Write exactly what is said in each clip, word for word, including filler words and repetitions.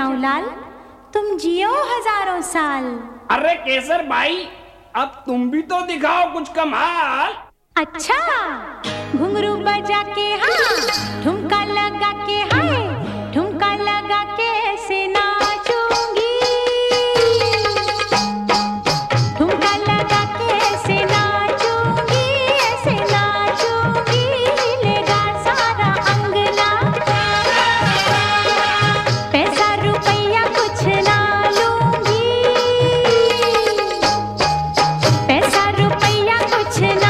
जाऊं लाल, तुम जियो हजारों साल। अरे केसर भाई, अब तुम भी तो दिखाओ कुछ कमाल। अच्छा, घुंघरू बजा के हाँ, ठुमका लगा के हाय, ठुमका लगा के ऐसे नाचूंगी, ठुमका लगा के ऐसे नाचूंगी, ऐसे नाचूंगी, हिलेगा सारा अंगना, पैसा रुपया कुछ ना लूंगी, पैसा रुपया कुछ ना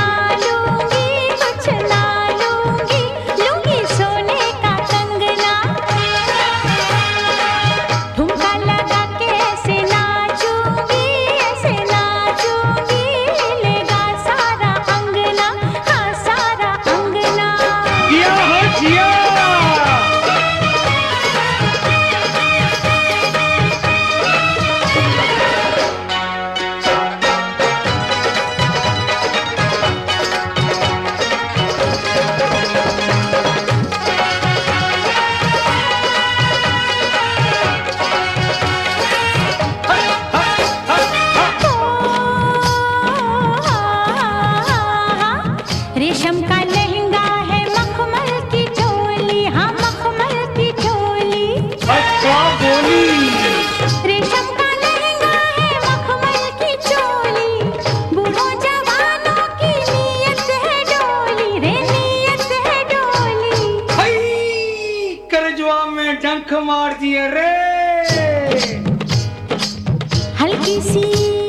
रेशम का लहंगा है, मखमल की चोली, हाँ मखमल की चोली। अच्छा बोली। रेशम का लहंगा है, मखमल की चोली, बूढ़ों जवानों की नीयत है डोली, रे नीयत है डोली। हाय, करजवा में डंक मार दिए रे। हल्की सी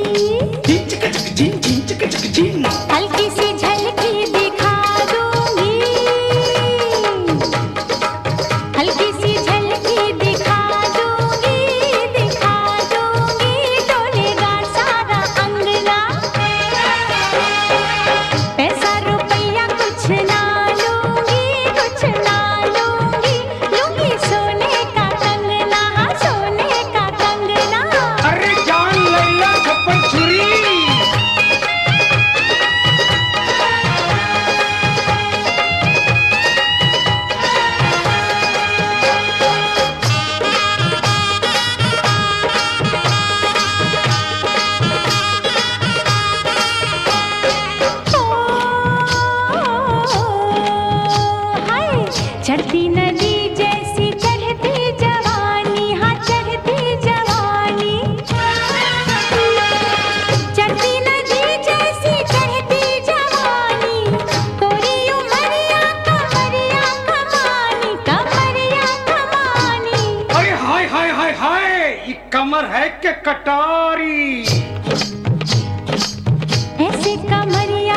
हल्की सी झलकी दिखा दूंगी, हल्की सी झलकी दिखा दूंगी, दिखा दूंगी, डोलेगा सारा अंगना, पैसा रुपया कुछ ना लूंगी, कुछ ना लूंगी, लूंगी सोने का कंगना, हाँ सोने का कंगना। अरे जान लैला छप्पन छुरी। चढ़ती नदी जैसी चढ़ती जवानी, हाँ चढ़ती जवानी, चढ़ती नदी जैसी चढ़ती जवानी, कोरी उमरिया कमरिया कमानी, कमरिया कमानी। अरे हाय हाय हाय हाय, ये कमर है के कटारी। ऐसे कमरिया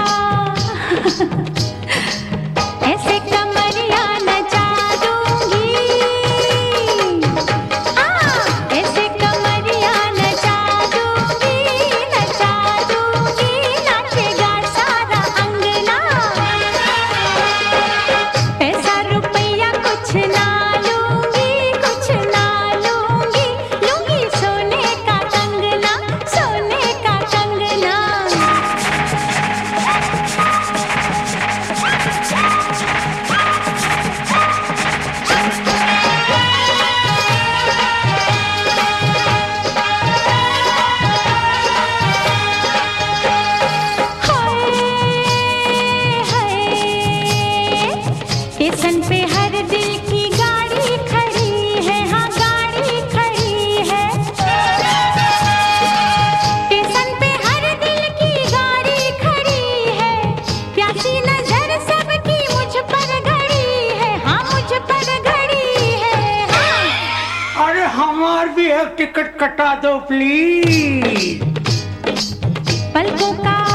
ऐसे कमरिया नचा दूंगी, हाँ ऐसे कमरिया नचा दूंगी, नचा दूंगी, नाचेगा सारा अंगना, पैसा रुपया कुछ ना लूंगी, कुछ ना लूंगी, लूंगी सोने का कंगना, सोने का कंगना। स्टेशन पे हर दिल की गाड़ी खड़ी है, हाँ गाड़ी खड़ी है, स्टेशन पे हर दिल की गाड़ी खड़ी है, प्यासी नजर सबकी मुझ पर गड़ी है, हाँ मुझ पर गड़ी है, हाँ। अरे हमार भी एक टिकट कटा दो प्लीज। पलकों का